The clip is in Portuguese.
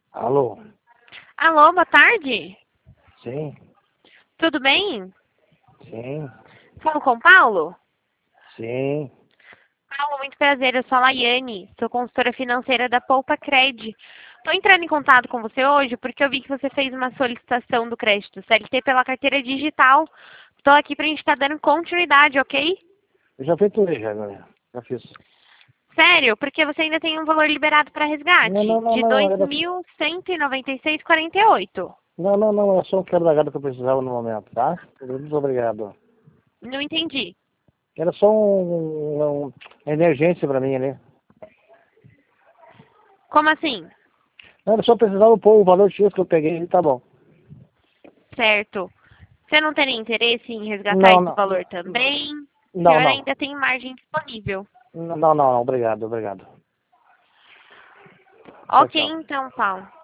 Alô? Alô, boa tarde. Sim, Tudo bem? sim, Falo com o Paulo? sim. Paulo, muito prazer. Eu sou a Laiane, sou consultora financeira da Poupa Cred. Estou entrando em contato com você hoje porque eu vi que você fez uma solicitação do crédito CLT pela carteira digital. Estou aqui para a gente estar dando continuidade, ok? Eu já efetuei já, galera. Já fiz. Sério? Porque você ainda tem um valor liberado para Não, resgate não, não, de não. R$ Era... 2.196,48. Não, não, não. É só um quebra da gata que eu precisava no momento, tá? Muito obrigado. Não entendi. Era só emergência pra mim ali. Como assim? Não, era só precisava pôr o valor X que eu peguei e tá bom. Certo. Você não teria interesse em resgatar Não, esse não. valor também? O Não, senhor não. ainda tem margem disponível. Não, não, não. Obrigado, obrigado. Tchau, Ok, tchau. então, Paulo.